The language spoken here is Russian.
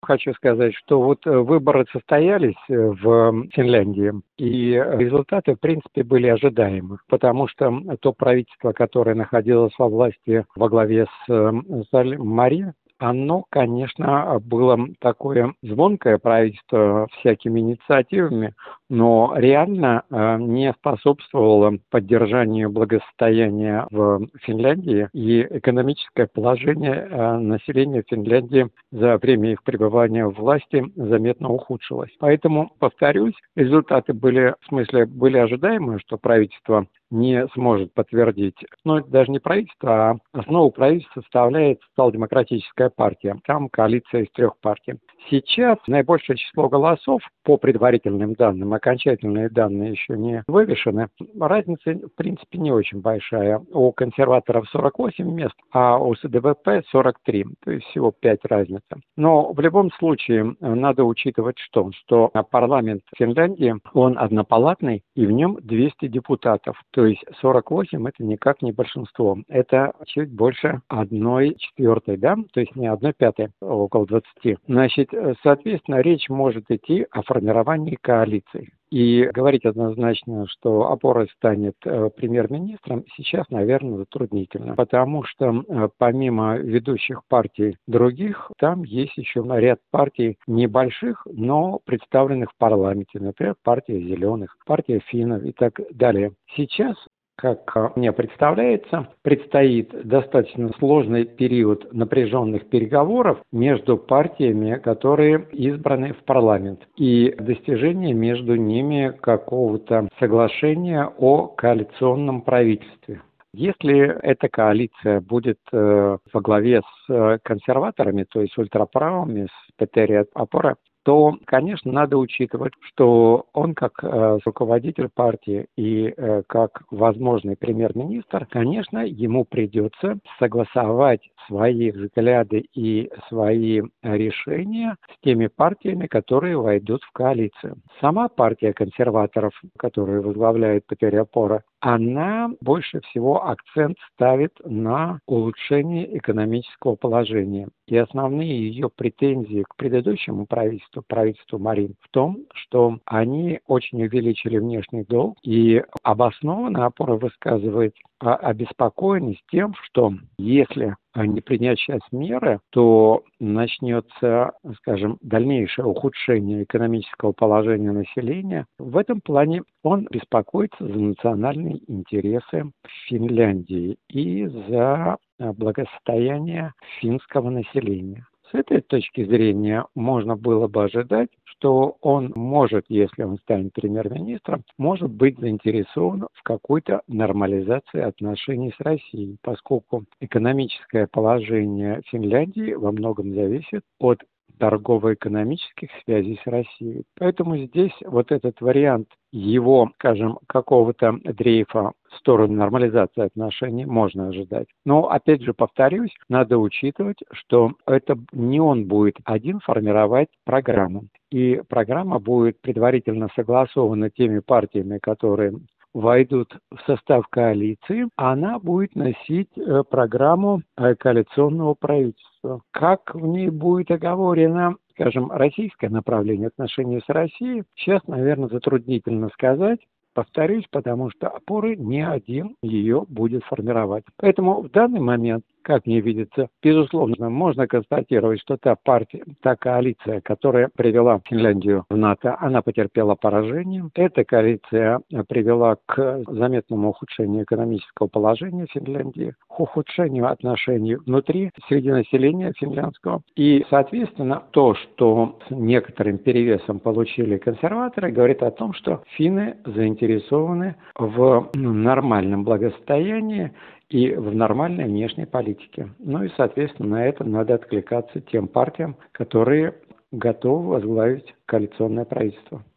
Хочу сказать, что выборы состоялись в Финляндии, и результаты, в принципе, были ожидаемы, потому что то правительство, которое находилось во власти во главе с Мари, оно, конечно, было такое звонкое правительство всякими инициативами, но реально не способствовало поддержанию благосостояния в Финляндии, и экономическое положение населения Финляндии за время их пребывания в власти заметно ухудшилось. Поэтому, повторюсь, результаты были ожидаемые, что правительство не сможет подтвердить. Но это даже не правительство, а основу правительства составляет социал-демократическая партия. Там коалиция из 3 партий. Сейчас наибольшее число голосов, по предварительным данным, окончательные данные еще не вывешены, разница, в принципе, не очень большая. У консерваторов 48 мест, а у СДВП 43, то есть всего 5 разница. Но в любом случае надо учитывать что парламент Финляндии, он однопалатный, и в нем 200 депутатов. То есть 48 это никак не большинство. Это чуть больше 1/4, да? То есть не 1/5, около 20. Значит, соответственно, речь может идти о формировании коалиции. И говорить однозначно, что опора станет премьер-министром, сейчас, наверное, затруднительно. Потому что помимо ведущих партий других, там есть еще ряд партий небольших, но представленных в парламенте. Например, партия «Зеленых», партия финнов и так далее. Сейчас, как мне представляется, предстоит достаточно сложный период напряженных переговоров между партиями, которые избраны в парламент, и достижение между ними какого-то соглашения о коалиционном правительстве. Если эта коалиция будет во главе с консерваторами, то есть ультраправыми, с Петери Опора, то, конечно, надо учитывать, что он как руководитель партии и как возможный премьер-министр, конечно, ему придется согласовать свои взгляды и свои решения с теми партиями, которые войдут в коалицию. Сама партия консерваторов, которую возглавляет Петери Опора, она больше всего акцент ставит на улучшение экономического положения. И основные ее претензии к предыдущему правительству Марин, в том, что они очень увеличили внешний долг, и обоснованно Опора высказывает обеспокоенность тем, что если не принять сейчас меры, то начнется, скажем, дальнейшее ухудшение экономического положения населения. В этом плане он беспокоится за национальные интересы Финляндии и за благосостояние финского населения. С этой точки зрения можно было бы ожидать, что он может, если он станет премьер-министром, может быть заинтересован в какой-то нормализации отношений с Россией, поскольку экономическое положение Финляндии во многом зависит от торгово-экономических связей с Россией. Поэтому здесь этот вариант его, скажем, какого-то дрейфа в сторону нормализации отношений можно ожидать. Но, опять же, повторюсь, надо учитывать, что это не он будет один формировать программу. И программа будет предварительно согласована теми партиями, которые войдут в состав коалиции, она будет носить программу коалиционного правительства. Как в ней будет оговорено, скажем, российское направление отношений с Россией, сейчас, наверное, затруднительно сказать. Повторюсь, потому что Опоры не один ее будет формировать. Поэтому в данный момент, как мне видится, безусловно, можно констатировать, что та коалиция, которая привела Финляндию в НАТО, она потерпела поражение. Эта коалиция привела к заметному ухудшению экономического положения Финляндии, к ухудшению отношений внутри, среди населения финляндского. И, соответственно, то, что с некоторым перевесом получили консерваторы, говорит о том, что финны заинтересованы в нормальном благосостоянии и в нормальной внешней политике. Ну и, соответственно, на это надо откликаться тем партиям, которые готовы возглавить коалиционное правительство.